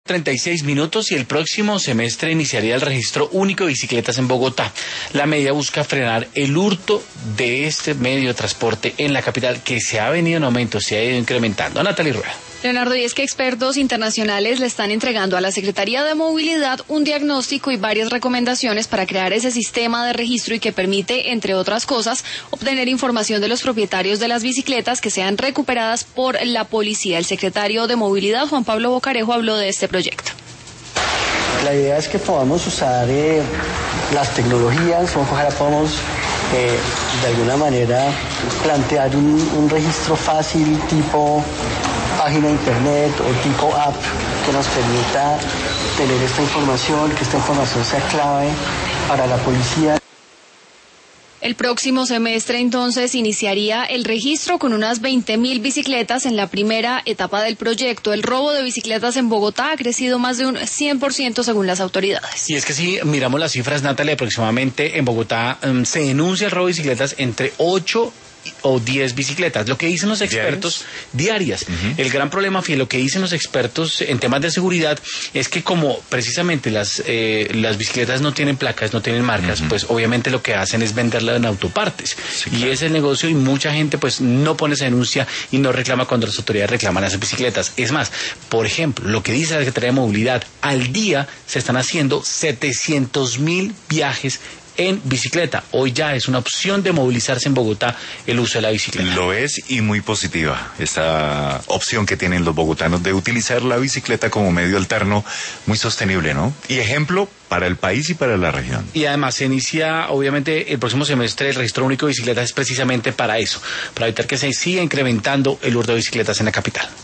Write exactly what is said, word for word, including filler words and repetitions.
treinta y seis minutos y el próximo semestre iniciaría el registro único de bicicletas en Bogotá. La medida busca frenar el hurto de este medio de transporte en la capital, que se ha venido en aumento, se ha ido incrementando. Natalie Rueda. Leonardo, y es que expertos internacionales le están entregando a la Secretaría de Movilidad un diagnóstico y varias recomendaciones para crear ese sistema de registro y que permite, entre otras cosas, obtener información de los propietarios de las bicicletas que sean recuperadas por la policía. El secretario de Movilidad, Juan Pablo Bocarejo, habló de este proyecto. La idea es que podamos usar eh, las tecnologías, ojalá podamos eh, de alguna manera plantear un, un registro fácil tipo página de internet o tipo app que nos permita tener esta información, que esta información sea clave para la policía. El próximo semestre, entonces, iniciaría el registro con unas veinte mil bicicletas en la primera etapa del proyecto. El robo de bicicletas en Bogotá ha crecido más de un cien por ciento según las autoridades. Y es que si miramos las cifras, Natalia, aproximadamente en Bogotá um, se denuncia el robo de bicicletas entre ocho o diez bicicletas, lo que dicen los expertos diarias. Uh-huh. El gran problema, Fiel, lo que dicen los expertos en temas de seguridad es que como precisamente las eh, las bicicletas no tienen placas, no tienen marcas, uh-huh. pues obviamente lo que hacen es venderla en autopartes. Sí, y claro. Es el negocio y mucha gente pues no pone esa denuncia y no reclama cuando las autoridades reclaman a esas bicicletas. Es más, por ejemplo, lo que dice la Secretaría de Movilidad, al día se están haciendo setecientos mil viajes en bicicleta. Hoy ya es una opción de movilizarse en Bogotá el uso de la bicicleta. Lo es, y muy positiva esta opción que tienen los bogotanos de utilizar la bicicleta como medio alterno, muy sostenible, ¿no? Y ejemplo para el país y para la región. Y además se inicia, obviamente, el próximo semestre el registro único de bicicletas es precisamente para eso, para evitar que se siga incrementando el hurto de bicicletas en la capital.